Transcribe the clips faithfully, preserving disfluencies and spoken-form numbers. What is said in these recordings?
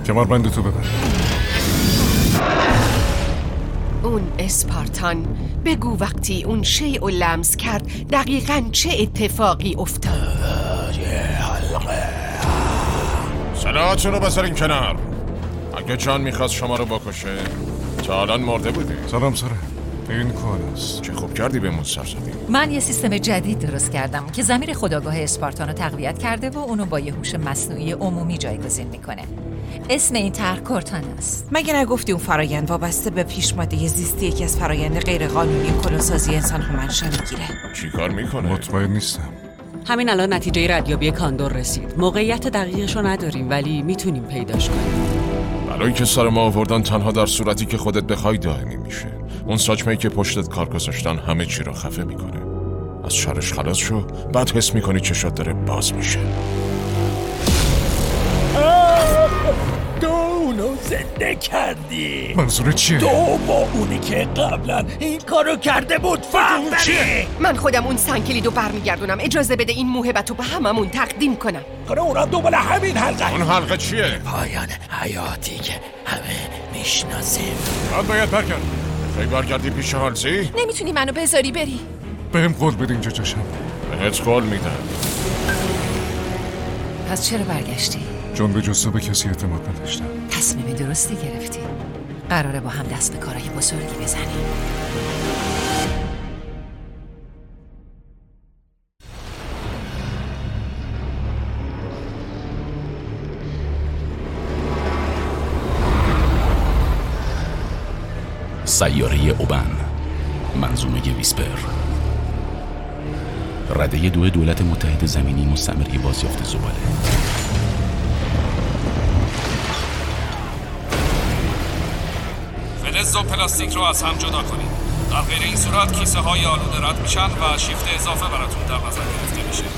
کمربند تو ببر. اون اسپارتان، بگو وقتی اون شیء رو لمس کرد دقیقاً چه اتفاقی افتاد؟ سلاحاتون رو بذارین کنار. اگه جان میخواست شما رو بکشه تا الان مرده بودی. سلام سره، این کوالاست. چه خوب کردی بهمون سرزمین. من یه سیستم جدید درست کردم که ضمیر خودآگاه اسپارتان رو تقویت کرده و اونو با یه هوش مصنوعی عمومی جایگزین میکنه. اسم این طرح کورتانا است. مگه نگفتی اون فرایند وابسته به پیشماده زیستی یکی از فرایند غیرقانونی کلوسازی انسان رو منشأ میگیره؟ چی کار میکنه؟ مطمئن نیستم. همین الان نتیجه ردیابی کاندور رسید. موقعیت دقیقش رو نداریم ولی میتونیم پیداش کنیم. بلایی که سر ما آوردن تنها در صورتی که خودت بخوای دائمی میشه. اون ساچمه‌ای که پشتت کار گذاشتن همه چی رو خفه میکنه. از شرش خلاص شو، بعد حس میکنی چشات داره باز میشه. تو اونو زنده کردی. منظور چیه؟ تو با اونی که قبلا این کارو کرده بود فرق داری. من خودم اون سنکلیدو برمیگردونم. اجازه بده این موهبتو به هممون تقدیم کنم. کار اونا دوباره همین حلقه. اون حلقه چیه؟ پایان حیاتی که همه میشناسیم. بعد باید برگرد. خیلی برگردی پیش هالزی؟ نمیتونی منو بذاری بری؟ بهم قول بده اینجا جاشم. بهت قول میدم. پس چرا برگشتی؟ چون به جز تو به کسی اعتماد نداشتم. تصمیم درستی گرفتی. قراره با هم دست به کارهای بزرگی بزنیم. سیاره اوبن، منظومه ویسپر. رده دو دولت متحد زمینی مستعمره بازیافت زباله. فلز و پلاستیک رو از هم جدا کنید. در غیر این صورت کیسه های آلوده رد میشن و شیفت اضافه براتون در نظر گرفته میشه.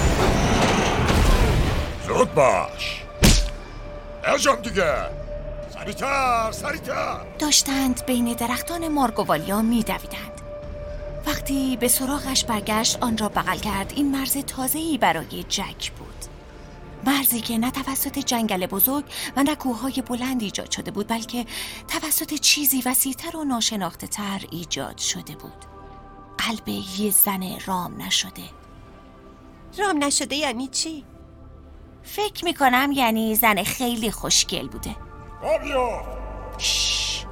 زود باش. ارجام دیگه. سریعتر سریعتر. داشتند بین درختان مارگوالیا می‌دویدند. وقتی به سراغش برگشت آن را بغل کرد. این مرز تازه‌ای برای جک بود. مرزی که نه توسط جنگل بزرگ و نه کوههای بلند ایجاد شده بود، بلکه توسط چیزی وسیع‌تر و ناشناخته‌تر ایجاد شده بود. قلب یه زن رام نشده. رام نشده یعنی چی؟ فکر میکنم یعنی زن خیلی خوشگل بوده. آبیو شش.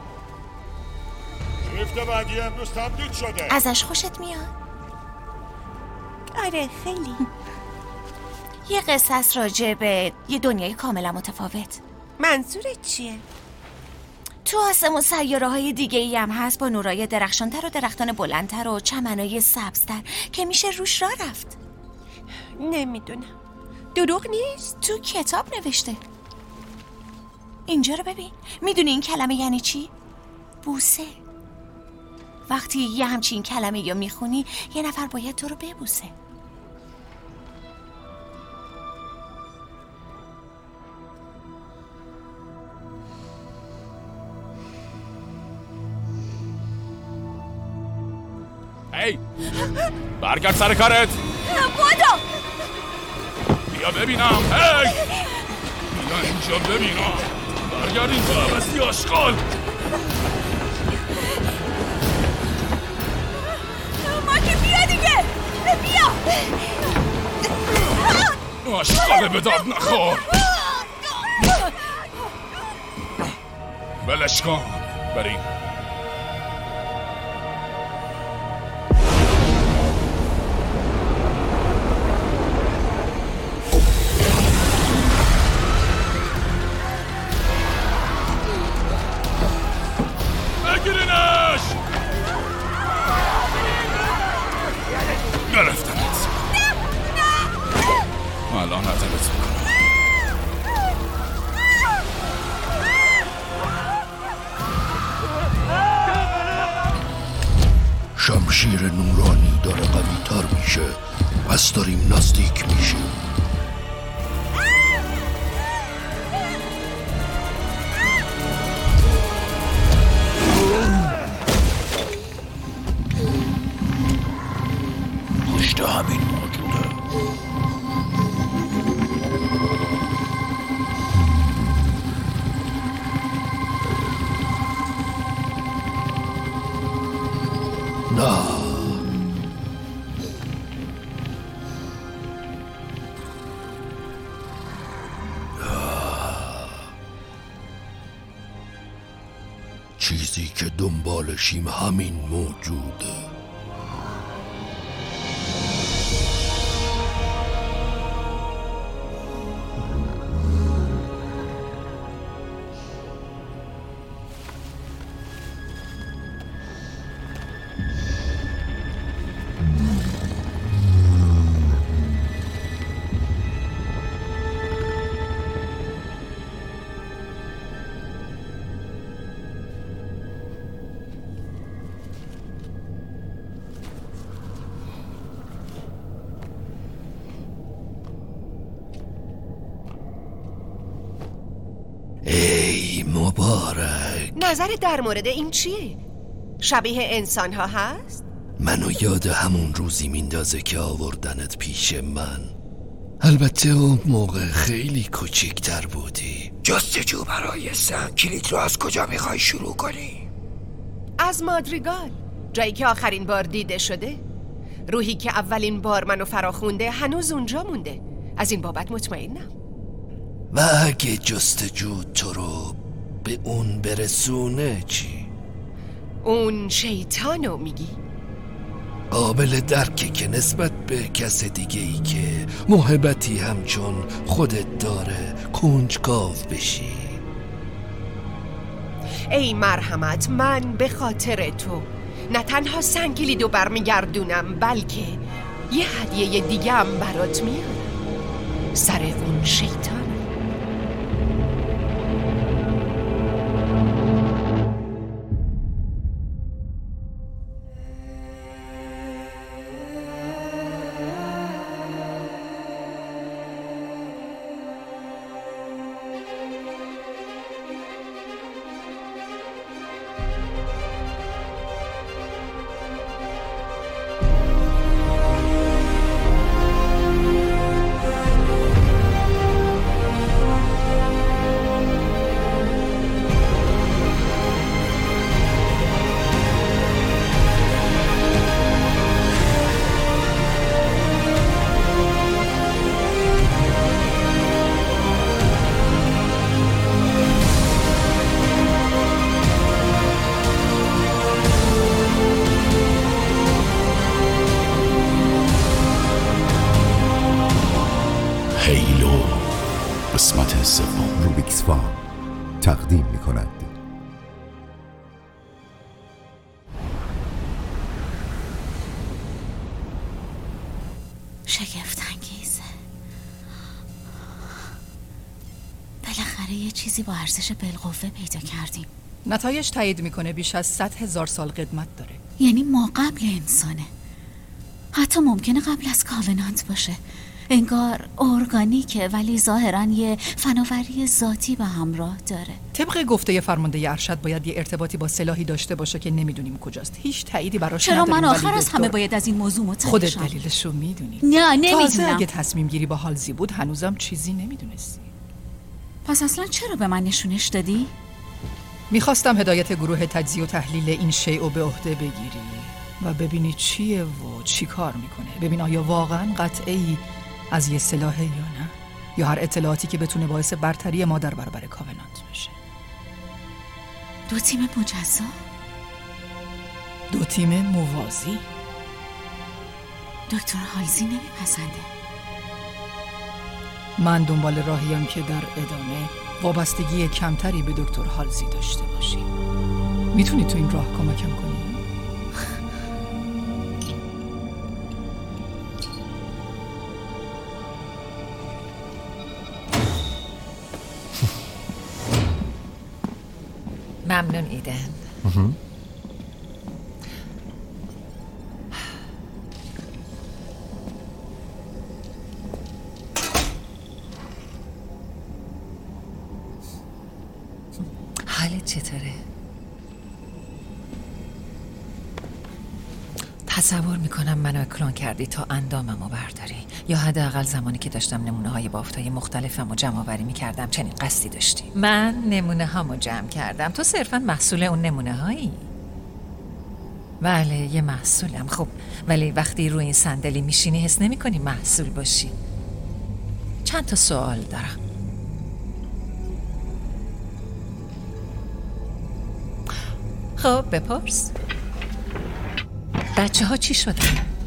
شیفت بعدی امروز تمدید شده. ازش خوشت میاد؟ آره خیلی. یه قصه است راجع به یه دنیای کاملا متفاوت. منظورت چیه؟ تو آسمون سیاره های دیگه ای هم هست با نورای درخشانتر و درختان بلندتر و چمنای سبزتر که میشه روش راه رفت. نمیدونم. دروغ نیست؟ تو کتاب نوشته. اینجا رو ببین. میدونی این کلمه یعنی چی؟ بوسه. وقتی یه همچین کلمه یا میخونی یه نفر باید تو رو ببوسه. هی برگرد سر کارت. بودو بیا ببینم. هی بیا اینجا ببینم. برگرد اینجا بستی آشغال. ماکی بیا دیگه. بیا آشغال به داد نخور. بلش کن. بریم. بگیرینش. گرفتمت. الان عطلت میکنم. چیزی که دنبالشیم همین موجوده. ای مبارک. نظرت در مورد این چیه؟ شبیه انسان ها هست؟ منو یاد همون روزی میندازه که آوردنت پیش من. البته اون موقع خیلی کوچیک‌تر بودی. جستجو برای سن کلید رو از کجا میخوای شروع کنی؟ از مادریگال، جایی که آخرین بار دیده شده. روحی که اولین بار منو فراخونده هنوز اونجا مونده. از این بابت مطمئنم. و اگه جستجو تو رو به اون برسونه چی؟ اون شیطانو میگی؟ قابل درکه که نسبت به کس دیگه ای که محبتی همچون خودت داره کنجکاو بشی. ای مرحمت، من به خاطر تو نه تنها سنگلیدو برمیگردونم بلکه یه هدیه دیگه هم برات میارم. سر اون شیطان. هیلو قسمت سوم. روبیکس فام تقدیم می کند. شگفت انگیزه. بالاخره یه چیزی با ارزش بالقوه پیدا کردیم. نتایج تایید میکنه بیش از صد هزار سال قدمت داره. یعنی ما قبل انسانه. حتی ممکنه قبل از کاونانت باشه. انگار ارگانیکه ولی ظاهراً یه فناوری ذاتی به همراه داره. طبق گفته فرمانده ارشد باید یه ارتباطی با سلاحی داشته باشه که نمیدونیم کجاست. هیچ تاییدی براش چرا نداریم. من آخر از دکتر... همه باید از این موضوع مطلع خودت شم؟ دلیلش رو میدونی. نه نمیدونم. تازه اگه تصمیم گیری با هالزی بود هنوزم چیزی نمیدونستی. پس اصلا چرا به من نشونش دادی؟ میخواستم هدایت گروه تجزیه و تحلیل این شیء رو به عهده بگیری و ببینی چیه و چی کار میکنه. ببین آیا واقعا قطعی از یه سلاحه یا نه، یا هر اطلاعاتی که بتونه باعث برتری ما در برابر کاونانت بشه. دو تیم مجزا؟ دو تیم موازی؟ دکتر هالزی نمیپسنده. من دنبال راهیم که در ادامه وابستگی کمتری به دکتر هالزی داشته باشی. میتونی تو این راه کمکم کنی؟ ممنون ایدن. حالت چطوره؟ تصور میکنم منو کلون کردی تا انداممو برداری، یا حداقل زمانی که داشتم نمونه های بافتای مختلفم و جمع آوری میکردم چنین قصدی داشتی. من نمونه هامو جمع کردم، تو صرفا محصول اون نمونه هایی. بله یه محصولم. خب ولی وقتی روی این صندلی میشینی حس نمی کنی محصول باشی. چند تا سوال دارم. خب بپرس. بچه ها چی شدن؟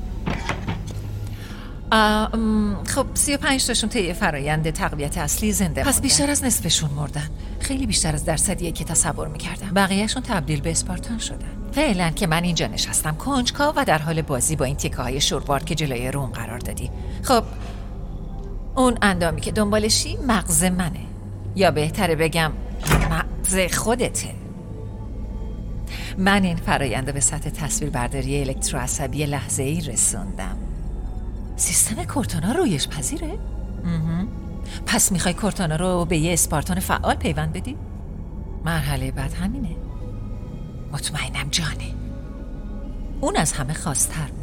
خب سی و پنج تاشون طی فرایند تقویت اصلی زنده پس موندن. بیشتر از نصفشون مردن. خیلی بیشتر از درصدیه که تصور میکردم. بقیهشون تبدیل به اسپارتان شدن. فعلا که من اینجا نشستم کنجکاو و در حال بازی با این تیکه های شوربارد که جلوی روم قرار دادی. خب اون اندامی که دنبالشی مغز منه، یا بهتره بگم مغز خودته. من این فرایند به سطح تصویر برداری الکتروعصبی لحظه‌ای رسوندم. سیستم کورتانا رویش پذیره؟ پس میخوای کورتانا رو به یه اسپارتان فعال پیوند بدی؟ مرحله بعد همینه. مطمئنم جانه. اون از همه خواستر بود.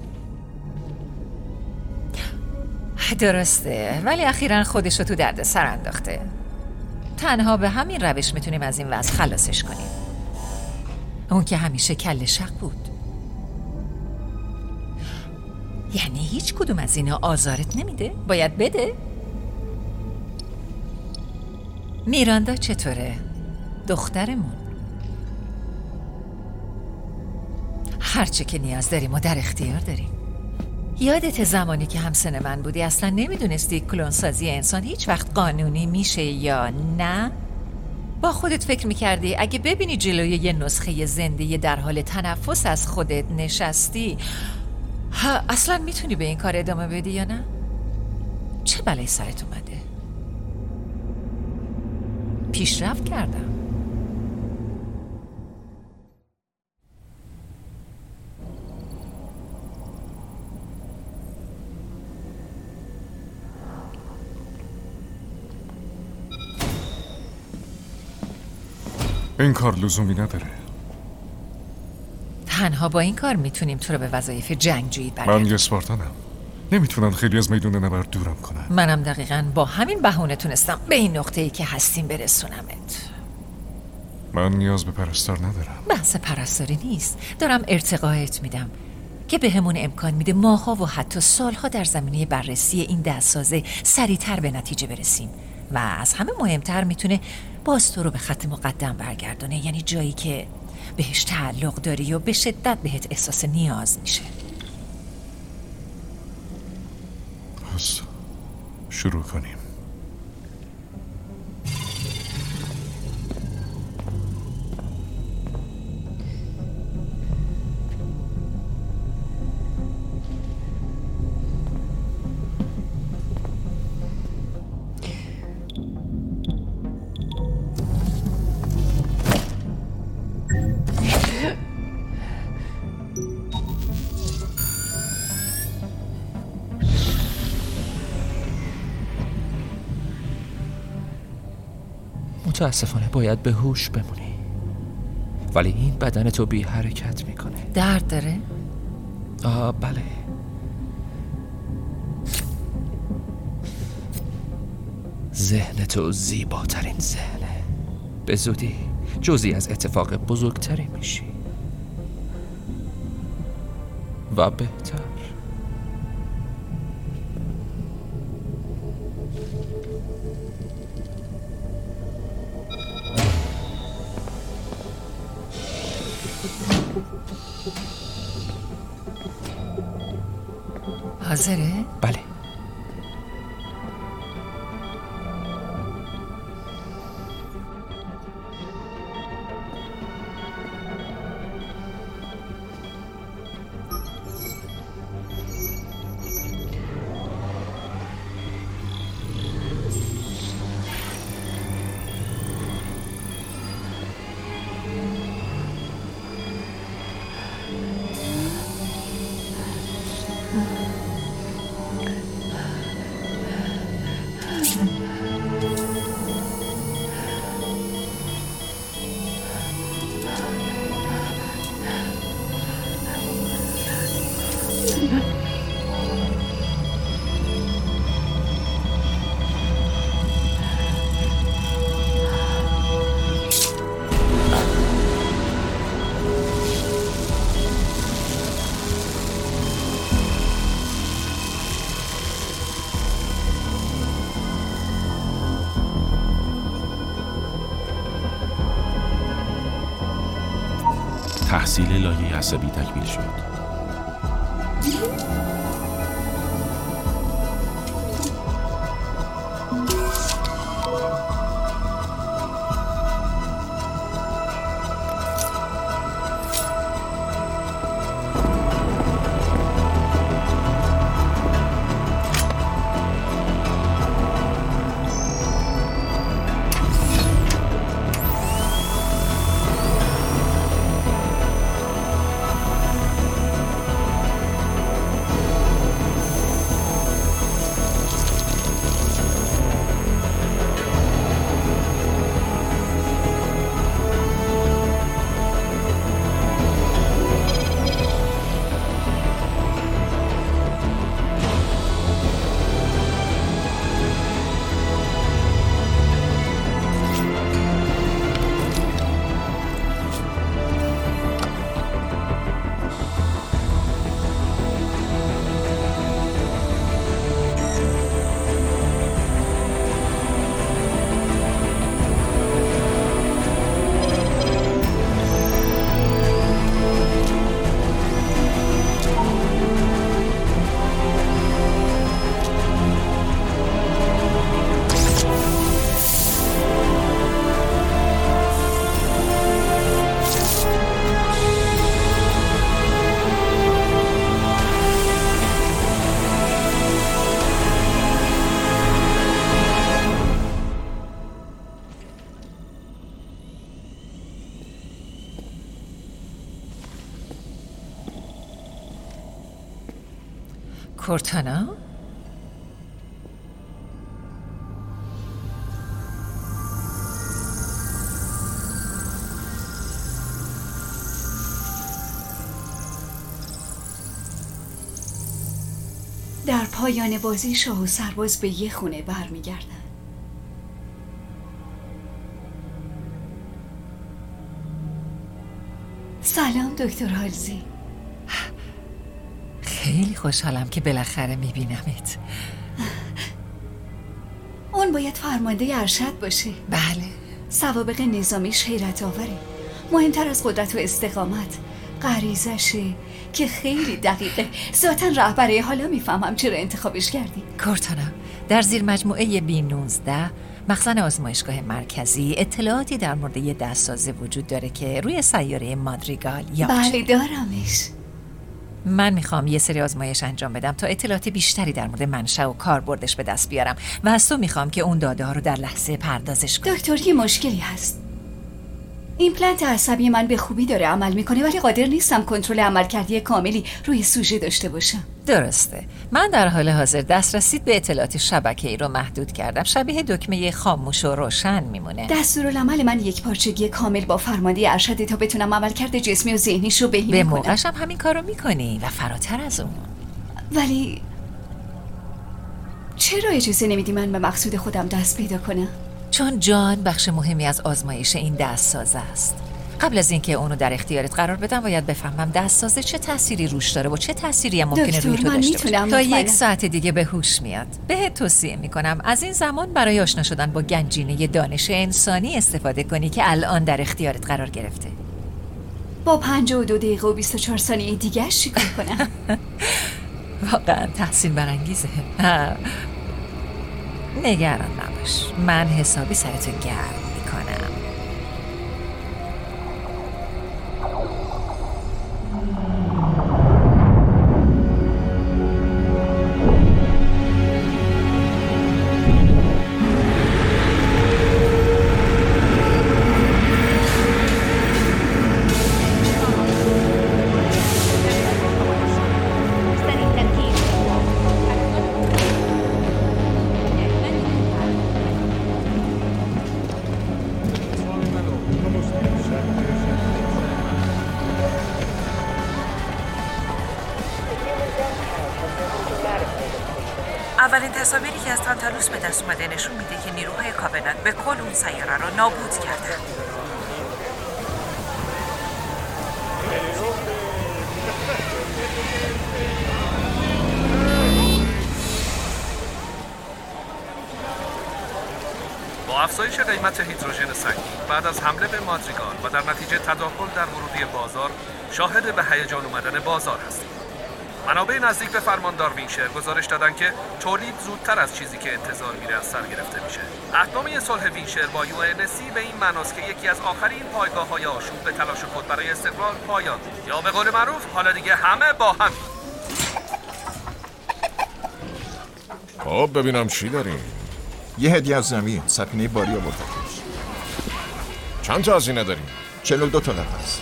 درسته، ولی اخیراً خودشو تو درد سر انداخته. تنها به همین روش میتونیم از این وضع خلاصش کنیم. اون که همیشه کله شق بود. یعنی هیچ کدوم از اینا آزارت نمیده؟ باید بده؟ میراندا چطوره؟ دخترمون. هرچه که نیاز داریم و در اختیار داریم. یادت زمانی که همسن من بودی اصلا نمیدونستی کلونسازی انسان هیچ وقت قانونی میشه یا نه؟ با خودت فکر میکردی اگه ببینی جلوی یه نسخه زنده در حال تنفس از خودت نشستی ها اصلا میتونی به این کار ادامه بدی یا نه؟ چه بلایی سرت اومده؟ پیشرفت کردم. این کار لزومی نداره. تنها با این کار میتونیم تو رو به وظایف جنگجویی برگردونیم. من یه اسپارتانم. نمیتونن خیلی از میدون نبرد دورم کنن. منم دقیقاً با همین بهونه تونستم به این نقطه‌ای که هستیم برسونمت. من نیاز به پرستار ندارم. بحث پرستاری نیست. دارم ارتقایت میدم که به همون امکان میده ماها و حتی سالها در زمینه بررسی این دستسازه سریعتر به نتیجه برسیم و از همه مهمتر میتونه باز تو رو به خط مقدم برگردونه، یعنی جایی که بهش تعلق داری و به شدت بهت احساس نیاز میشه. پس شروع کنیم. متاسفانه باید به هوش بمونی، ولی این بدن تو بی حرکت میکنه. درد داره؟ آه بله. ذهن تو زیباترین ذهنه. به زودی جزئی از اتفاق بزرگتری میشی و بهتر. حاضره؟ بله. تحصیل لایه عصبی تکمیل شد. کورتانا؟ در پایان بازی شاه و سرباز به یه خونه برمیگردن. سلام دکتر هالزی. خیلی خوشحالم که بالاخره میبینمت. اون باید فرمانده ارشد باشه. بله. سوابق نظامیش حیرت آوره. مهمتر از قدرت و استقامت غریزشه که خیلی دقیقه. ذاتاً رهبره. حالا میفهمم چرا انتخابش کردی. کورتانا، در زیر مجموعه بی نوزده مخزن آزمایشگاه مرکزی اطلاعاتی در مورد یه دستسازی وجود داره که روی سیاره مادریگال یا بله دارمش. من میخوام یه سری آزمایش انجام بدم تا اطلاعات بیشتری در مورد منشأ و کاربردش به دست بیارم و از تو میخوام که اون داده ها رو در لحظه پردازش کنی. دکتر یه مشکلی هست. ایمپلنت عصبی من به خوبی داره عمل میکنه ولی قادر نیستم کنترل عملکردی کاملی روی سوژه داشته باشم. درسته. من در حال حاضر دسترسی به اطلاعات شبکه‌ای رو محدود کردم. شبیه دکمه خاموش و روشن میمونه. دستورالعمل من یک پارچگی کامل با فرمانده ارشد تا بتونم عملکرد جسمی و ذهنیش رو بهینه به کنم. موقعش هم همین کارو میکنی و فراتر از اون. ولی چرا اجازه نمیدی من به مقصود خودم دست پیدا کنم؟ چون جان بخش مهمی از آزمایش این دستسازه است. قبل از اینکه اونو در اختیارت قرار بدم باید بفهمم دستسازه چه تأثیری روش داره و چه تأثیری هم ممکنه روی تو داشته باشه. تا یک ساعت دیگه به هوش میاد. بهت توصیه میکنم از این زمان برای آشنا شدن با گنجینه دانش انسانی استفاده کنی که الان در اختیارت قرار گرفته. با پنجاه و دو دقیقه و بیست و چهار ثانیه دیگه چیکار کنم؟ واقعا تحسین برانگیزه. نگران نباش، من حسابی سرتو گرم میکنم. اولین تصاویری که از تانتالوس به دست اومده نشون میده که نیروهای کاوننت به کل اون سیاره رو نابود کردن. با افزایش قیمت هیدروژن سنگین بعد از حمله به مادریگال و در نتیجه تداخل در ورودی بازار شاهد به هیجان اومدن بازار هستیم. منابع نزدیک به فرماندار وینشر گزارش دادن که تولید زودتر از چیزی که انتظار میره از سر گرفته میشه. عهدنامه صلح وینشر با یو ان سی به این معناست که یکی از آخرین پایگاه‌های آشوب به تلاش خود برای استقلال پایان، یا به قول معروف حالا دیگه همه با هم. خب ببینم چی داریم. یه هدیه از زمین، سفینه باری آورده. چند تا هزینه داریم؟ چهل و دو تا قفس.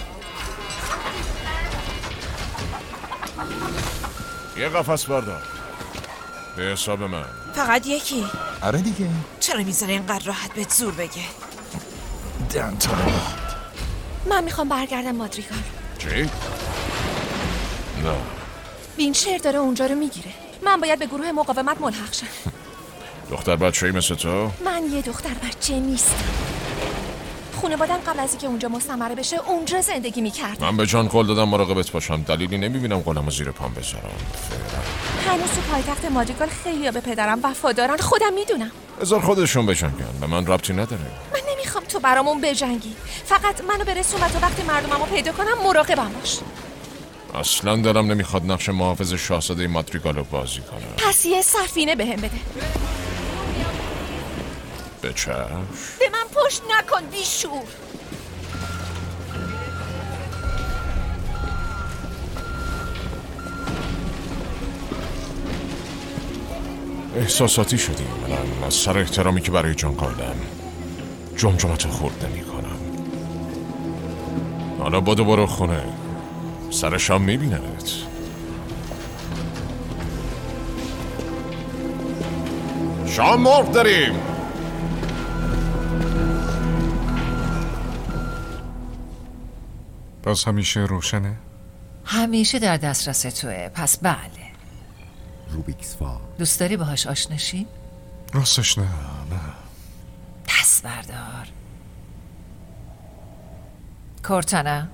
یه قفس بردار به حساب من. فقط یکی؟ آره دیگه. چرا میذاره اینقدر راحت بهت زور بگه؟ دنتا. من میخوام برگردم مادریگال. چی؟ نه. وینشر داره اونجا رو میگیره. من باید به گروه مقاومت ملحق شم. دختر بچه‌ای مثل تو؟ من یه دختر بچه نیستم. خانواده‌ام قبل از اینکه اونجا مستمر بشه اونجا زندگی میکرد. من به جان قول دادم مراقبت باشم. دلیلی نمیبینم قولمو زیر پام بذارم. هنوز تو پایتخت مادریگال خیلی به پدرم وفادارن، خودم میدونم. بذار خودشون بجنگن، به من ربطی نداره. من نمیخوام تو برامون بجنگی. فقط منو برسون و تو وقتی مردممو پیدا کنم مراقبم باش. اصلا دلم نمیخواد نقش محافظ شاهزاده مادریگالو بازی کنم. پس یه سفینه بهم بده. به چشم. به من پشت نکن بیشور. احساساتی شدیم. من از سر احترامی که برای جان قائلم جمجمتو خورد نمی کنم. حالا بادو برو خونه، سر شام میبینمت. شام مرغ داریم. باز همیشه روشنه؟ همیشه در دسترس توه، پس بله. روبیکس فا. دوست داری باهاش آشناشی؟ راستش نه نه. دست بردار. کورتانا.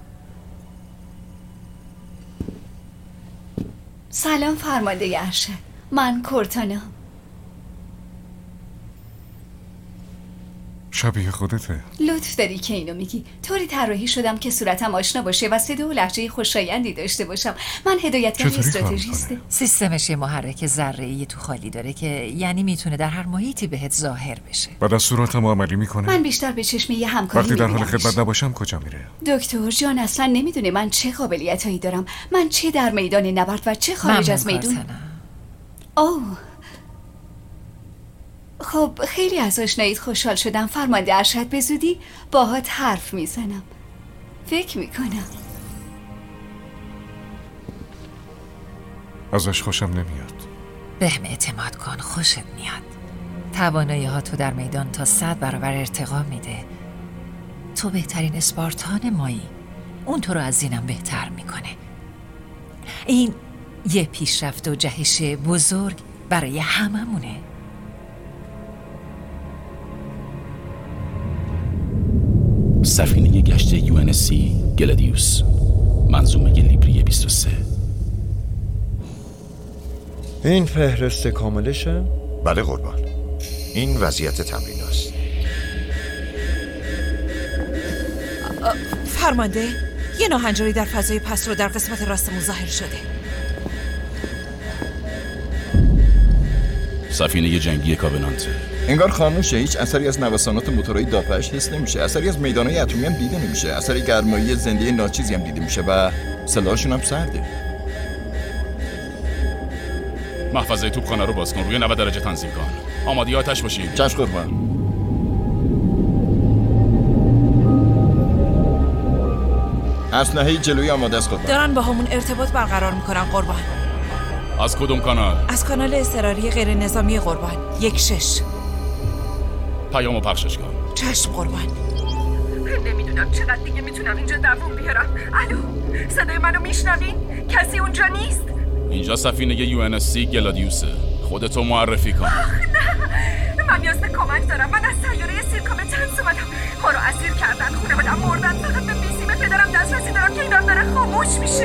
سلام فرمانده ارشد، من کورتانا. شبیه خودته. لطف داری که اینو میگی. طوری طراحی شدم که صورتم آشنا باشه و صدا و لهجه خوشایندی داشته باشم. من هدایتگر استراتژیسته. سیستمش یه محرک ذره‌ای تو خالی داره که یعنی میتونه در هر محیطی بهت ظاهر بشه. بعد از صورتم عملی میکنه؟ من بیشتر به چشم یه همکاری وقتی در حال میبینمش. خدمت نباشم کجا میره؟ دکتر جان اصلا نمیدونه من چه قابلیتایی دارم. من چه در میدان نبرد و چه خارج از میدون. اوه خب خیلی از آشناییت خوشحال شدم فرمانده ارشد. به زودی باهات حرف میزنم فکر میکنم. ازش خوشم نمیاد. بهم اعتماد کن، خوشت میاد. توانایی ها تو در میدان تا صد برابر ارتقا میده. تو بهترین اسپارتان مایی. اون تو رو از اینم بهتر میکنه. این یه پیشرفت و جهش بزرگ برای هممونه. سفینه گشت یو ان سی گلادیوس، منظومه لیبری بیست و سه. این فهرست کاملشه؟ بله قربان، این وضعیت تمرین است. فرمانده، یه ناهنجاری در فضای پس رو در قسمت راستمون ظاهر شده. سفینه جنگی کاونانت. انگار خاموشه. هیچ اثری از نوسانات موتورهای دافعش حس نمیشه. اثری از میدانهای اتمی هم دیده نمیشه. اثری گرمایی زنده ناچیزی هم دیده میشه و سلاحشون هم سرده. محفظه توپخانه رو باز کن، روی نود درجه تنظیم کن. آماده آتش باشین. چشم قربان. اسلحه جلویی آماده است قربان. دارن با همون ارتباط برقرار میکنن قربان. از کدوم کانال؟ از کانال اضطراری غیر نظامی قربان. یک شش. پیامو پخشش کن. چشم قربان. نمیدونم چقدر دیگه میتونم اینجا دووم بیارم. الو، صدای منو میشنوین؟ کسی اونجا نیست؟ اینجا سفینه یو ان سی گلادیوسه. خودتو معرفی کن. آخ نه، من نیاز به کمک دارم. من از سیاره سیرکامتنس اومدم. ما رو اسیر کردن، خونواده‌ام مردن. فقط به بیسیم پدرم دسترسی دارم که ایران داره خاموش میشه.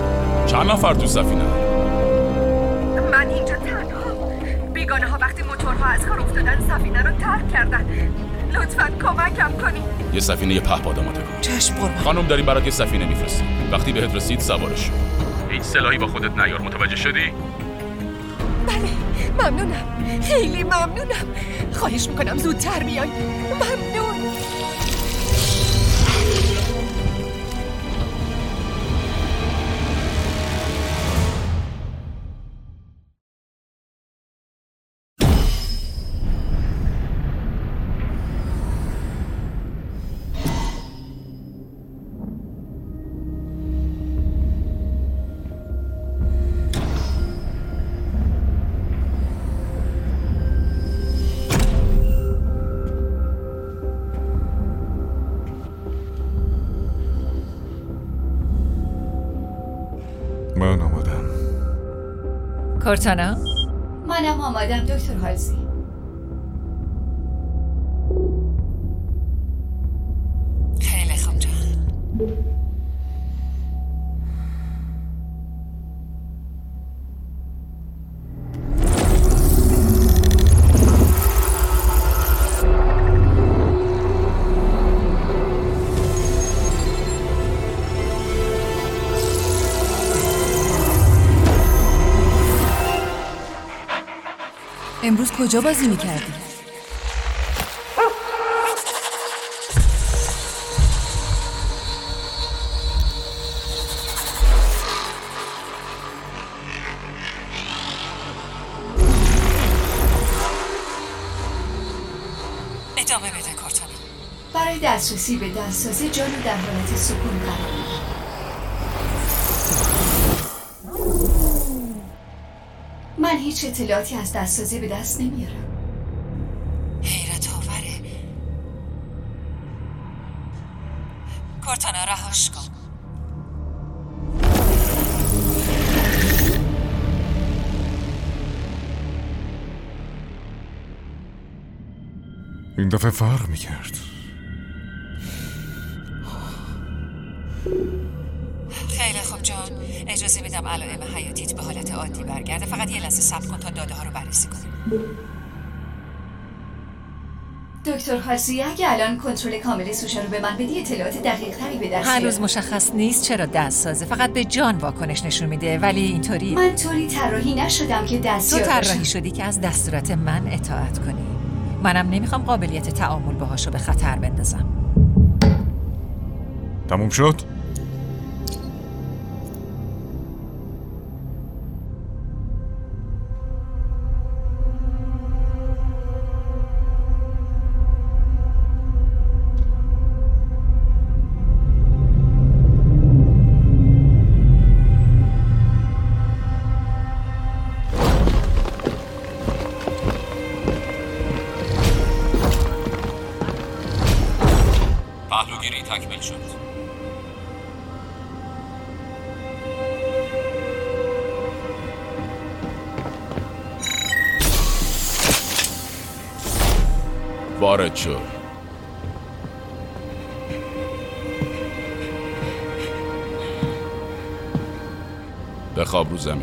چند نفر تو سفینه؟ من اینجا تنها. بیگانه ها وقتی موتور اونها از کار افتادن سفینه رو ترک کردن. لطفاً کمکم کنی. یه سفینه پهپاد آماده کن. چشم قربان. خانم داریم برات یه سفینه میفرستیم. وقتی بهت رسید سوارش شو. هیچ سلاحی با خودت نیار. متوجه شدی؟ بله ممنونم، خیلی ممنونم. خواهش میکنم زودتر بیاین. ممنون. من آمادم. کورتانا؟ منم آمادم دکتر هالزی. خیلی خوب جان. امروز کجا بازی میکردی؟ ادامه بده کورتانا. برای دسترسی به دستسازی جان در حالت سکون قرار میدم. من هیچ اطلاعاتی از دستسازی به دست نمیارم. حیرت آوره. کورتانا رهاش کن. این دفعه فرق میکرد. خیلی خوب جان، اجازه میدم علائم حیاتیت به حالت عادی برگرده. فقط یه لحظه صبر کن تا داده ها رو بررسی کنیم. دکتر هالزی اگه الان کنترل کامل سوژه رو به من بدی اطلاعات دقیق تری به دست هنوز مشخص نیست چرا دست سازه، فقط به جان واکنش نشون میده. ولی اینطوری من طوری طراحی نشدم که دستیار تو باشم. طراحی شدی که از دستورات من اطاعت کنی. منم نمیخوام قابلیت تعامل باهاشو به خطر بندازم. تموم شد؟ پهلوگیری تکمیل شد. وارد شد. بخواب رو زمین.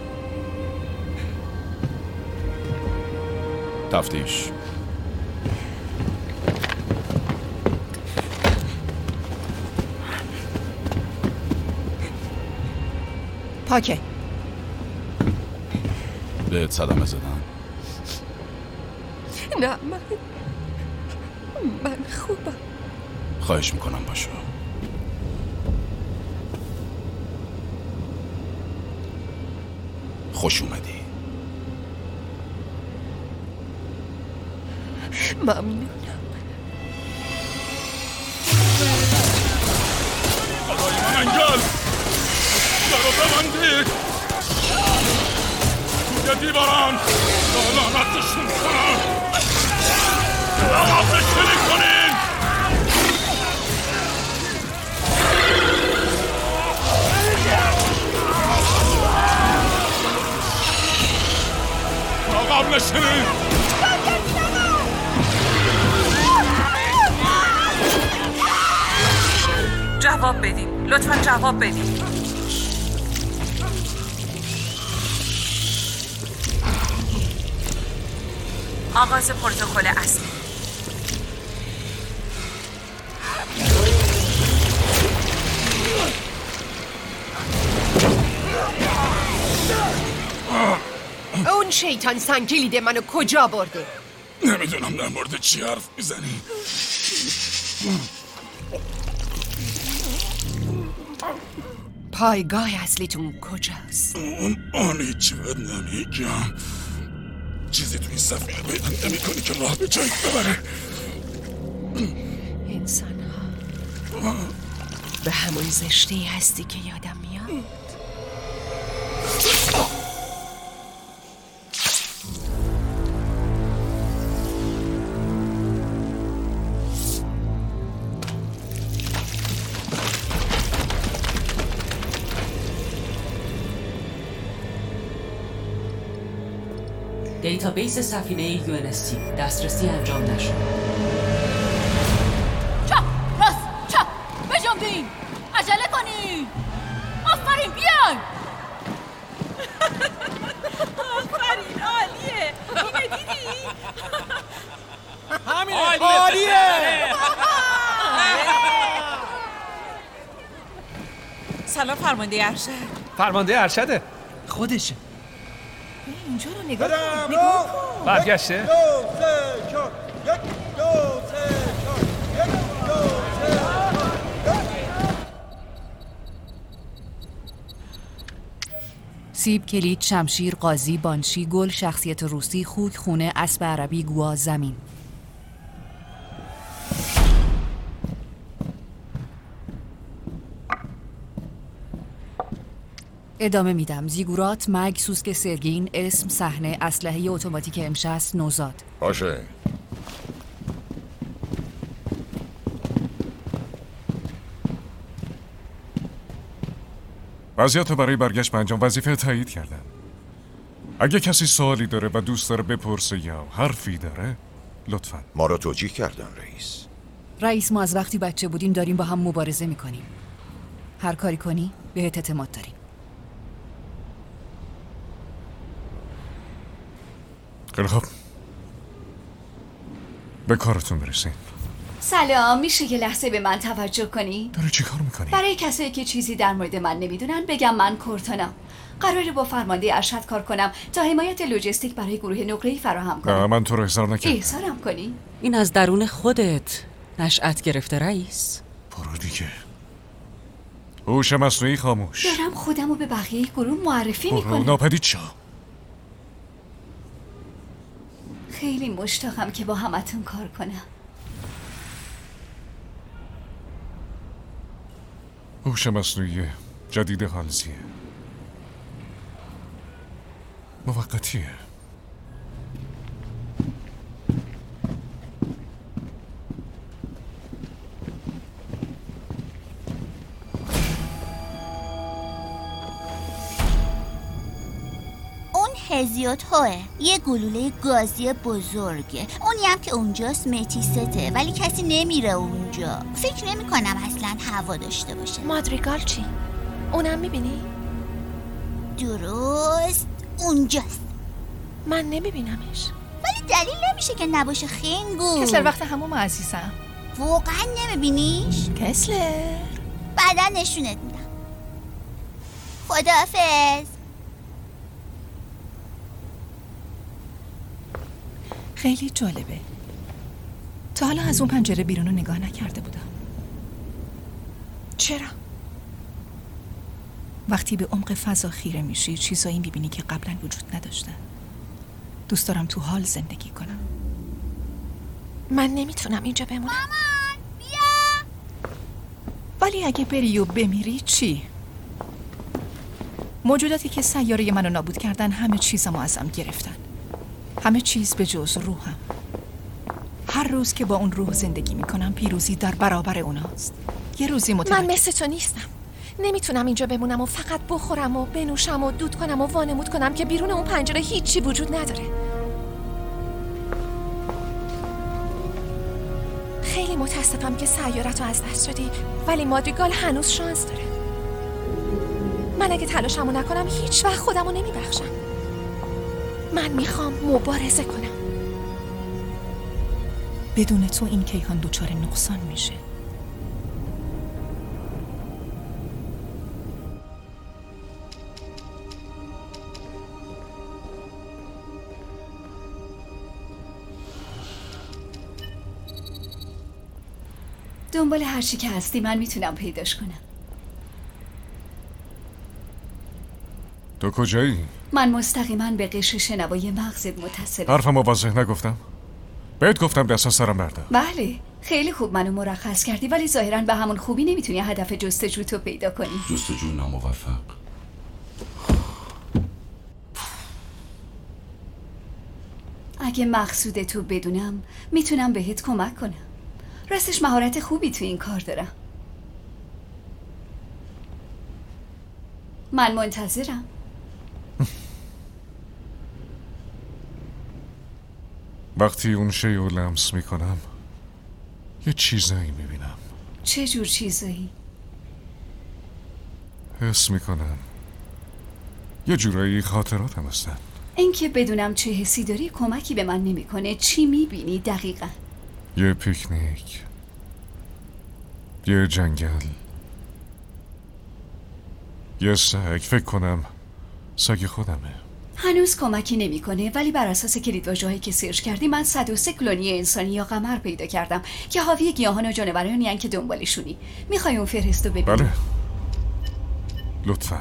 تفتیش. پاکه. بهت صدمه زدم؟ نه من من خوبم. خواهش میکنم باشو. خوش اومدی. ممنونم. خدای من انگل درو ببندید توی دیواران لعنتشون کنم. آقا بشکنی کنین. آقا بشکنی. جواب بدید، لطفا جواب بدید. آغاز پروتکل اصلی. اون شیطان سنگیلید منو کجا برده؟ نمیدونم در مورد چی حرف میزنی. پایگاه اصلیتون کجاست؟ اون آن هیچ بد نمیگم. چیزی تو این سفینه پیدا نمی کنی که راه به جایی ببره. انسان ها به همون زشتی هستی که یادم میاد. دیتابیس سفینه یو ان اس تی دسترسی انجام نشد. چپ راست چپ بجنبین، عجله کنین. آفرین بیاین. آفرین عالیه. اینه دیدی؟ همینه عالیه. سلام فرمانده ارشد. فرمانده ارشده خودشه. اینجا رو نگاه کن. نگاه کن. برگشته؟ دو سه چهار. یک دو سه چهار. یک دو سه چهار. سیب، کلید، شمشیر، قاضی، بانشی، گل، شخصیت روسی، خوک، خونه، اسب عربی، گوا، زمین. ادامه میدم. زیگورات، مگ، سوسک سرگین، اسم، صحنه، اسلحه اتوماتیک امشس، نوزاد. باشه. وضعیت رو برای برگشت به انجام وظیفه تایید کردم. اگه کسی سوالی داره و دوست داره بپرسه یا حرفی داره لطفاً. ما رو توجیه کردن رئیس. رئیس، ما از وقتی بچه بودیم داریم با هم مبارزه میکنیم. هر کاری کنی بهت اعتماد داریم. خیلی خوب، به کارتون برسین. سلام، میشه یه لحظه به من توجه کنی؟ داری چی کار میکنی؟ برای کسایی که چیزی در مورد من نمیدونن بگم من کورتانم. قراره با فرمانده ارشد کار کنم تا حمایت لوجستیک برای گروه نقره‌ای فراهم کنم. نه، من تو رو احضار نکردم. احضارم کنی؟ این از درون خودت نشأت گرفته رئیس. برو دیگه. هوش مصنوعی خاموش. دارم خودم رو به بقیه گروه معرفی برو میکنم. ناپدید شو. خیلی مشتاقم که با همتون کار کنم. هوش مصنوعی جدید هالزیه، موقتیه. هزیوتوه، یه گلوله گازی بزرگه. اونی هم که اونجاست متیسته، ولی کسی نمیره اونجا. فکر نمی کنم اصلا هوا داشته باشه. مادریگال چی؟ اونم میبینی؟ درست اونجاست. من نمیبینمش. ولی دلیل نمیشه که نباشه خنگو. کسلر وقت هموم عزیزم. واقعا نمیبینیش؟ کسلر بعدا نشونت میدم. خداحافظ. خیلی جالبه. تا حالا از اون پنجره بیرون رو نگاه نکرده بودم. چرا؟ وقتی به عمق فضا خیره میشی چیزایی میبینی که قبلا وجود نداشتن. دوست دارم تو حال زندگی کنم. من نمیتونم اینجا بمونم. مامان بیا. ولی اگه بری و بمیری چی؟ موجوداتی که سیاره منو نابود کردن همه چیزمو ازم گرفتن. همه چیز به جز روحم. هر روز که با اون روح زندگی میکنم پیروزی در برابر اوناست. یه روزی متوجه من مثل تو نیستم. نمیتونم اینجا بمونم و فقط بخورم و بنوشم و دود کنم و وانمود کنم که بیرون اون پنجره هیچی وجود نداره. خیلی متاسفم که سیارت رو از دست دادی، ولی مادریگال هنوز شانس داره. من اگه تلاشمو نکنم هیچ وقت خودمو نمیبخشم. من میخوام مبارزه کنم. بدون تو این کیهان دچار نقصان میشه. دنبال هر چی که هستی من میتونم پیداش کنم. تو کجایی؟ من مستقیما به قشر شنوایی مغزت متصلم. حرفمو واضح نگفتم؟ بهت گفتم دست از سرم بردار. بله خیلی خوب منو مرخص کردی، ولی ظاهرا به همون خوبی نمیتونی هدف جستجو تو پیدا کنی. جستجو ناموفق. اگه مقصود تو بدونم میتونم بهت کمک کنم. راستش مهارت خوبی تو این کار دارم. من منتظرم. وقتی اون شیء رو لمس میکنم یه چیزایی میبینم. چه جور چیزایی؟ حس میکنم یه جورایی خاطراتم هستن. این که بدونم چه حسی داری کمکی به من نمیکنه. چی میبینی دقیقا؟ یه پیکنیک، یه جنگل، یه سگ. فکر کنم سگ خودمه. هنوز کمکی نمیکنه، ولی بر اساس کلیدواژه‌هایی که سرچ کردی من صد و سه کلونی انسانی یا قمر پیدا کردم که حاوی گیاهان و جانورانی هستن که دنبالشونی. میخوای اون فهرستو ببینی؟ بله لطفا.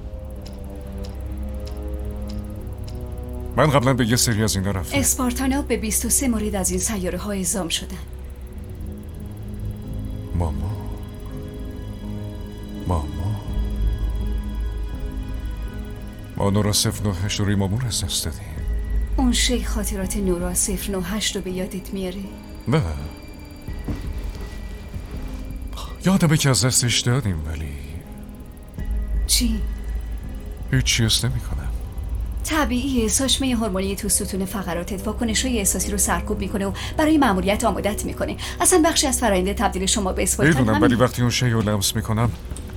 من قبلا به یه سری از اینا رفتم. اسپارتانا به بیست و سه مورد از این سیاره ها اعزام شدن. ماما ماما ما نورا صفر نه هشت روی مامون از دست دادیم. اون شی خاطرات نورا صفر نه هشت رو به یادت میاره؟ نه یادمه که از دستش دادیم، ولی چی؟ هیچی حس نمی کنم. طبیعیه، ساشمه هورمونی تو ستون فقراتت واکنش‌های احساسی رو سرکوب میکنه و برای مأموریت آمادت میکنه. اصلا بخشی از فرآیند تبدیل شما به اسپارتان میدونم، همین. ولی وقتی اون شی رو لمس میکنم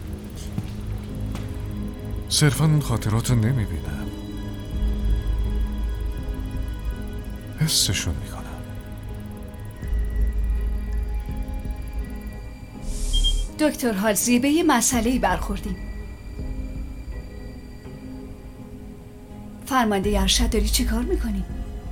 صرفا خاطرات رو نمیبینم، حسشون میکنم. دکتر هالزی به یه مسئله‌ای برخوردیم. فرمانده ارشد داری چی کار میکنی؟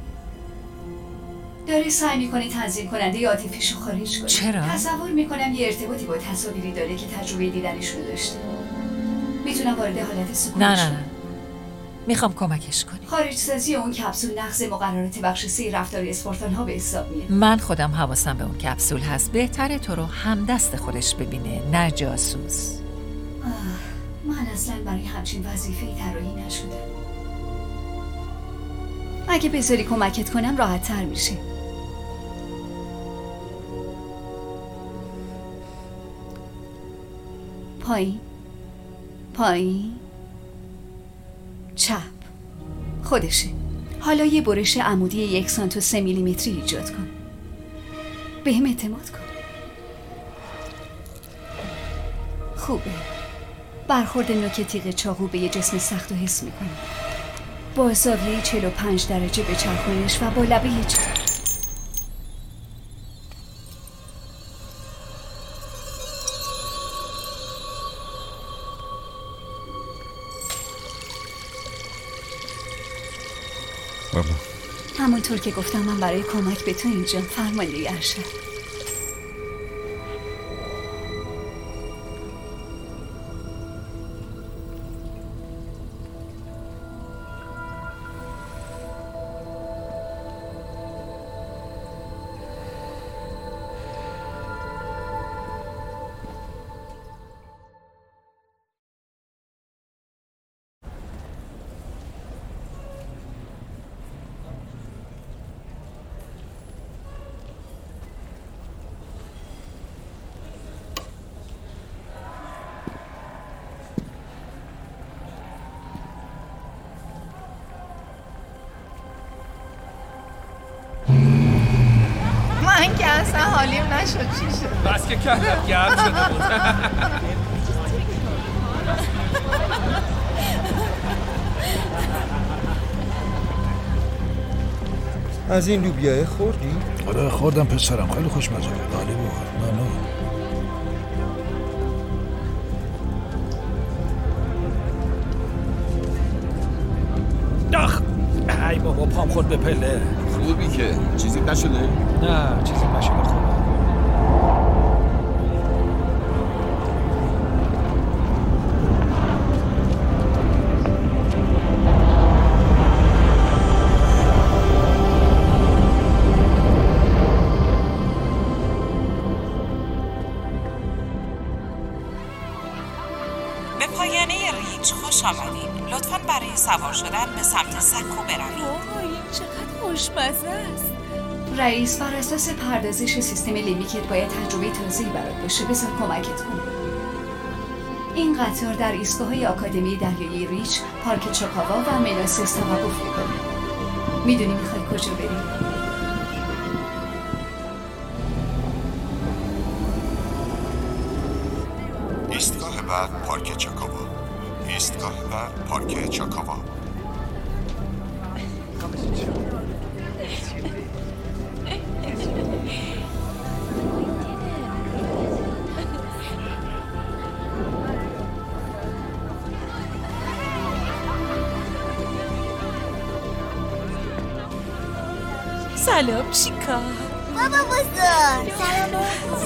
داری سعی میکنی تنظیم کننده عاطفیشو خارج کنی. چرا؟ تصور میکنم یه ارتباطی با تصاویری داره که تجربه دیدنشون داشته. میتونم وارد حالت سکون نه بشم؟ نه نه میخوام کمکش کنی. خارج سازی اون کپسول نقض مقررات بخش سه رفتاری اسپارتان ها به حساب میاد. من خودم حواسم به اون کپسول هست. بهتره تو رو همدست خودش ببینه، نه جاسوس. آه، من اصلا برای همچین وظیفه‌ای طراحی نشدم. اگه بذاری کمکت کنم راحت تر میشه. پایین پایین چپ. خودشه. حالا یه برش عمودی یک سانت و سه میلیمتری ایجاد کن. به هم اعتماد کن. خوبه. برخورد نوک تیغ چاقو به یه جسم سخت و حس میکنی. با زاویه چهل و پنج درجه به چرخونش و با لبه چ... ماما همونطور که گفتم من برای کمک به تو اینجا، فرمانده ارشد. من که اصلا حالیم نشد. چی شد؟ بس که کردم گرد شده بود. از این لوبیاه خوردی؟ آره خوردم پسرم، خیلی خوشمزه بود. عالی بود. ممنون. داخ ای بابا پام خورد به پله. خوبی که چیزی نشده؟ نه چیزی نشده. خوبه. به پایانه ریچ خوش آمدید. لطفاً برای سوار شدن به سمت سکو بروید. اوه این چقدر خوشمزه است. رئیس بر اساس پردازش سیستم لیمیکت باید تجربه تازه‌ای برات باشه. بذار کمکت کنم. این قطار در ایستگاه‌های آکادمی دریایی ریچ، پارک چاکاوا و ملاسس توقف می‌کنه. میدونی میخوای کجا بری؟ ایستگاه بعد پارک چاکاوا. ایستگاه بعد پارک چاکاوا. سلام چیکا. بابا بزرگ. سلام.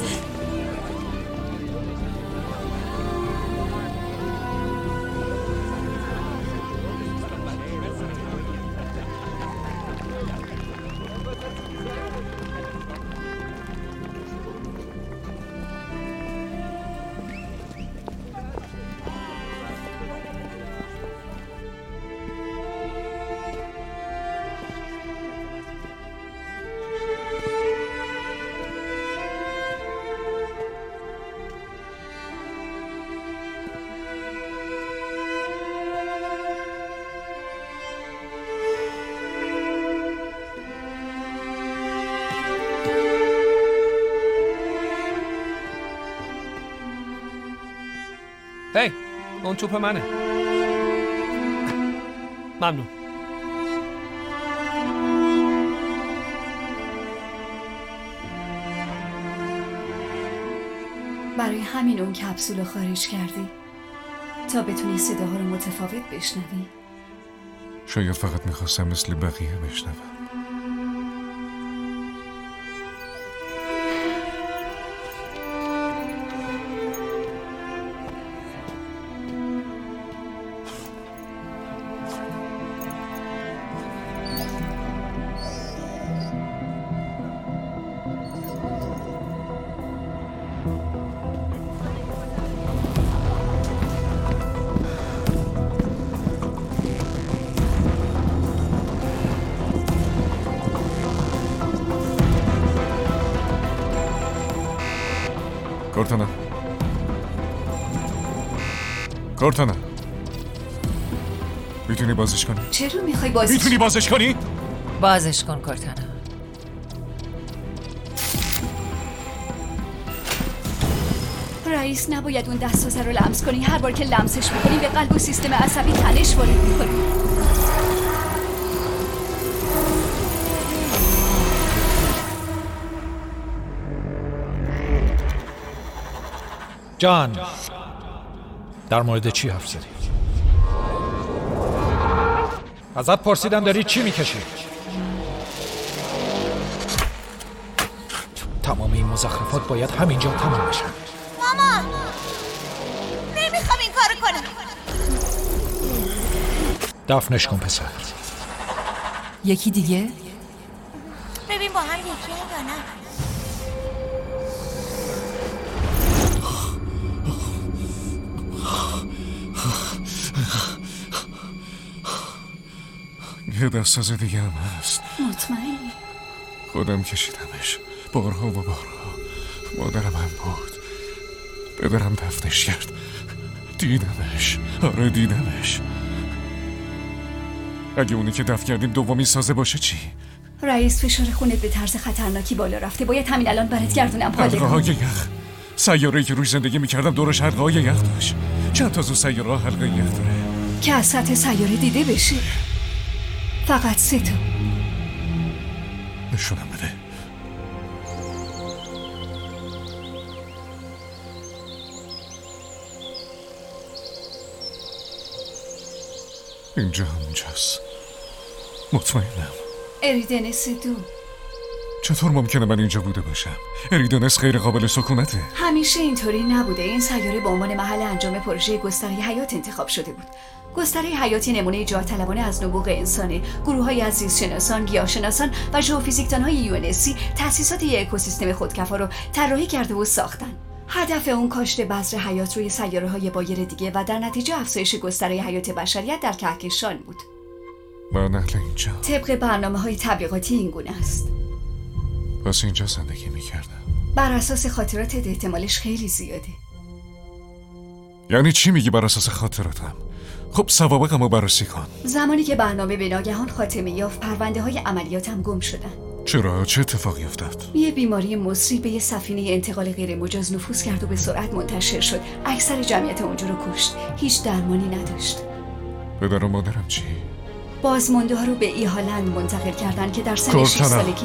هی اون توپ منه. ممنون. برای همین اون کپسول رو خارج کردی تا بتونی صداها رو متفاوت بشنوی. شاید فقط میخواستم مثل بقیه بشنوم. کورتانا کورتانا میتونی بازش کنی؟ چرا میخوای بازش میتونی بازش کنی؟ بازش کن کورتانا. رئیس نباید اون دستازه رو لمس کنی. هر بار که لمسش میکنی به قلب و سیستم عصبی تنش وارد میکنی. جان در مورد چی حرف زدی؟ ازت پرسیدم داری چی میکشی؟ تمام این مزخرفات باید همینجا تمام بشه. مامان نمیخوام این کارو کنم. دفنش کن پسر. یکی دیگه؟ ببین با هم یکیه یا نه. یه دستازه دیگه هم هست. مطمئنی؟ خودم کشیدمش بارها و بارها. مادرم هم بود. پدرم دفنش کرد. دیدمش. آره دیدمش. اگه اونی که دفن کردیم دومی سازه باشه چی؟ رئیس فشار خونت به طرز خطرناکی بالا رفته. باید همین الان برات گردونم پاده حلقه های یخ. سیاره‌ای که روش زندگی میکردم دورش حلقه های یخ داشت. چند تا از اون سیاره حلقه یخ داره که از سطح سیاره دیده بشه. فقط سه تا. نشونم بده. اینجا همونجاست. مطمئنم. اریدنس دو. چطور ممکنه من اینجا بوده باشم؟ اریدنس غیر قابل سکونته. همیشه اینطوری نبوده. این سیاره به عنوان محل انجام پروژه گستره حیات انتخاب شده بود. گستره حیاتی نمونه جاه طلبانه از نبوغ انسانه. گروه‌هایی از زیستشناسان، گیاهشناسان و ژئوفیزیکدان‌های یو ان اس سی تأسیسات یک اکوسیستم خودکفا رو طراحی کرده و ساختن. هدف اون کاشت بذر حیات روی سیاره‌های بایر دیگه و در نتیجه افزایش گستره حیات بشریت در کهکشان بود. من اهل اینجا. طبق برنامه‌های تبلیغاتی این گونه است. پس اینجا زندگی می‌کردم. بر اساس خاطراتت احتمالش خیلی زیاده. یعنی چی میگی بر اساس خاطراتم؟ خب سوابقمو بررسی کن. زمانی که برنامه به ناگهان خاتمه یافت، پرونده‌های عملیاتم گم شدن. چرا؟ چه اتفاقی افتاد؟ یه بیماری مصری به یه سفینه انتقال غیر مجاز نفوذ کرد و به سرعت منتشر شد. اکثر جمعیت اونجا رو کشت. هیچ درمانی نداشت. پدر و مادرم چی؟ بازمانده ها رو به ایهالند منتقل کردن که در سن شش سالگی.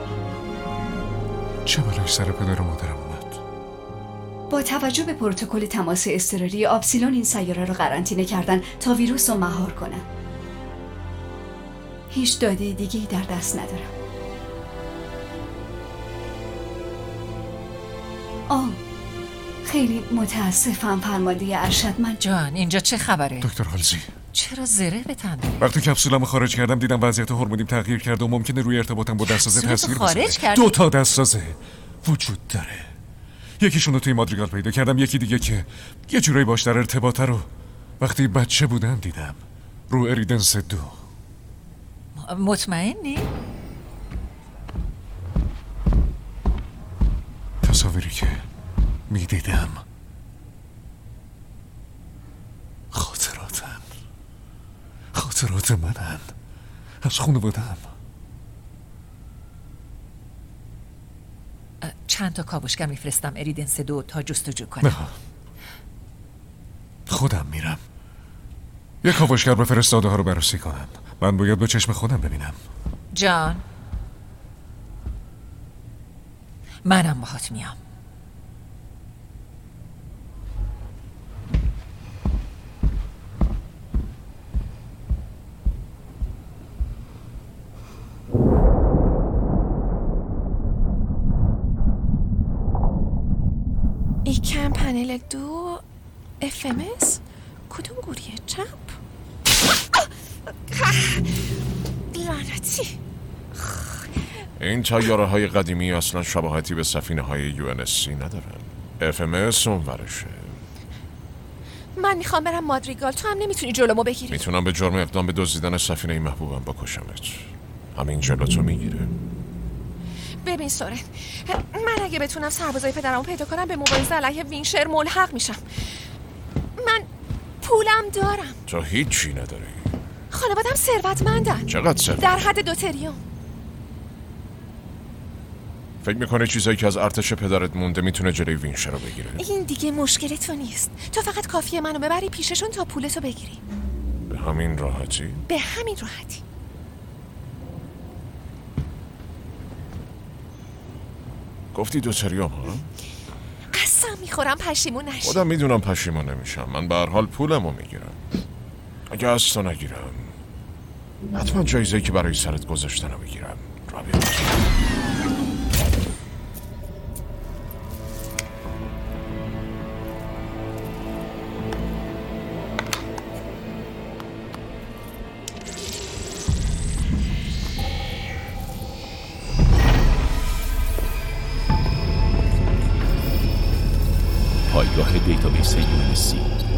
چه بلایی سر پدر و مادرم اومد؟ با توجه به پروتکل تماس اضطراری آپسیلون این سیاره رو قرنطینه کردن تا ویروس رو مهار کنن. هیچ داده دیگه‌ای در دست ندارم. آه خیلی متاسفم فرمانده ارشد. من جان اینجا چه خبره؟ دکتر هالزی چرا زره به تن داری؟ وقتی کپسولمو خارج کردم دیدم وضعیت هورمونیم تغییر کرده و ممکنه روی ارتباطم با دستسازه تاثیر بذاره. دو تا دستسازه وجود داره. یکیشون رو توی مادریگال پیدا کردم، یکی دیگه که یه جورایی باش در ارتباطه رو وقتی بچه بودم دیدم رو اریدنس دو. مطمئنی؟ تصاویری که میدیدم خاطراتن خاطرات منن از خانواده‌ام. چند تا کاوشگر میفرستم اریدنس دو تا جستجو کنم. نه خودم میرم. یک کاوشگر بفرست داده ها رو بررسی کنن. من باید با چشم خودم ببینم. جان منم باهات میام. ایکم پنل دو اف ام اس کدوم گوریه؟ چپ؟ لعنتی. این تیاره های قدیمی اصلا شباهتی به سفینه های یو ان اس سی ندارن. اف ام اس اون ورشه. من میخوام برم مادریگال. تو هم نمیتونی جلومو بگیری؟ میتونم به جرم اقدام به دزدیدن سفینه محبوبم بکشمت. همین جلوتو میگیره. ببین سورن، من اگه بتونم سربازای پدرمو پیدا کنم به مبارزه علیه وینشر ملحق میشم. من پولم دارم. تو هیچی نداری. خانوادم ثروتمندن. چقدر ثروت؟ در حد دو تریلیون. فکر میکنه چیزایی که از ارتش پدرت مونده میتونه جلوی وینشر رو بگیره؟ این دیگه مشکل تو نیست. تو فقط کافیه منو ببری پیششون تا پولتو بگیری. به همین راحتی؟ به همین راحتی. گفتی دو تریلیون ها؟ قسم میخورم پشیمون نشی. خودم میدونم پشیمون نمیشم. من به هر حال پولمو میگیرم. اگه از تو نگیرم حتما جایزه‌ای که برای سرت گذاشتن رو میگیرم. را بیار. پایگاه دیتابیس یو ان اس سی.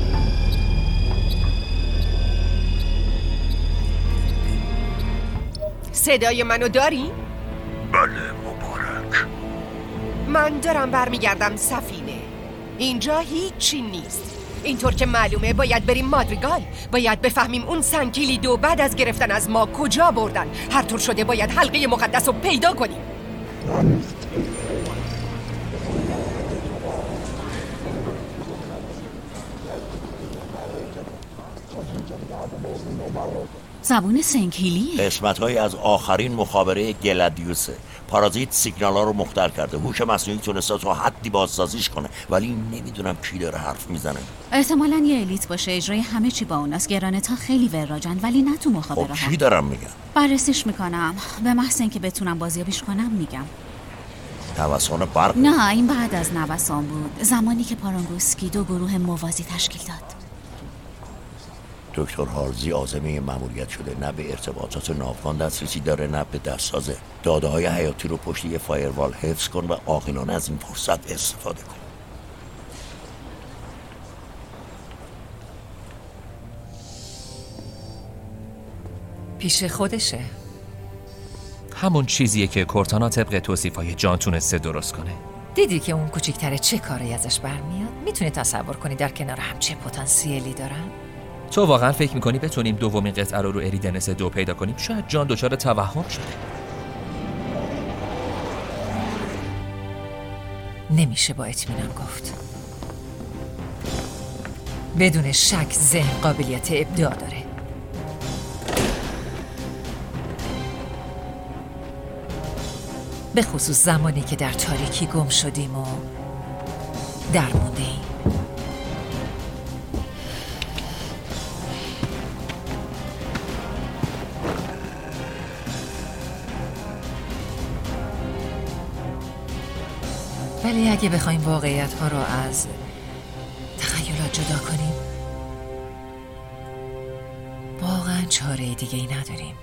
صدای منو داری؟ بله مبارک. من دارم برمیگردم سفینه. اینجا هیچی نیست. اینطور که معلومه باید بریم مادریگال. باید بفهمیم اون سنکلیدو بعد از گرفتن از ما کجا بردن. هر طور شده باید حلقه مقدس رو پیدا کنیم. زبون سنکیلی. قسمت‌های از آخرین مخابره گلادیوسه. پارازیت سیگنال‌ها رو مختل کرده. هوش مصنوعی تونسته تا حدی بازسازیش کنه، ولی نمیدونم کی داره حرف میزنه. احتمالاً یه الیت باشه. اجرای همه چی با اوناست. گرانتا خیلی وراجن، ولی نه تو مخابره ها. خب چی دارم میگم؟ بررسیش میکنم. به محض اینکه بتونم بازیابیش کنم میگم. نوسان برق؟ نه، این بعد از نوسان بود. زمانی که پارانگوسکی دو گروه موازی تشکیل داد. دکتر هارزی عازم مأموریت شده. نه به ارتباطات ناوگان دسترسی داره، نه به دستسازه. داده های حیاتی رو پشت یه فایروال حفظ کن و عاقلانه از این فرصت استفاده کن. پیش خودشه. همون چیزیه که کورتانا طبق توصیفای جان تونسته درست کنه. دیدی که اون کوچیکتره چه کاری ازش برمیاد؟ میتونی تصور کنی در کنار هم چه پتانسیلی دارن؟ تو واقعا فکر میکنی بتونیم دومین قطعه رو رو اریدنس دو پیدا کنیم؟ شاید جان دچار توهم شده. نمیشه با اطمینان گفت. بدون شک ذهن قابلیت ابداع داره. به خصوص زمانی که در تاریکی گم شدیم و در مونده ایم. ولی اگه بخوایم واقعیت ها رو از تخیلات جدا کنیم، واقعا چاره دیگه ای نداریم.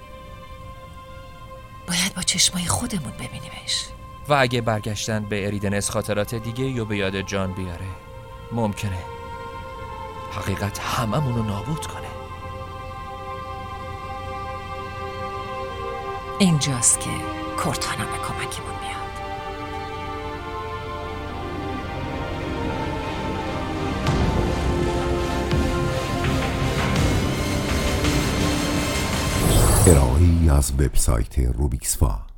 باید با چشمای خودمون ببینیمش. و اگه برگشتن به اریدنس خاطرات دیگه یا به یاد جان بیاره، ممکنه حقیقت هممون رو نابود کنه. اینجاست که کورتانا به کمکمون میاد. ارائه‌ای از وبسایت روبیکسفا.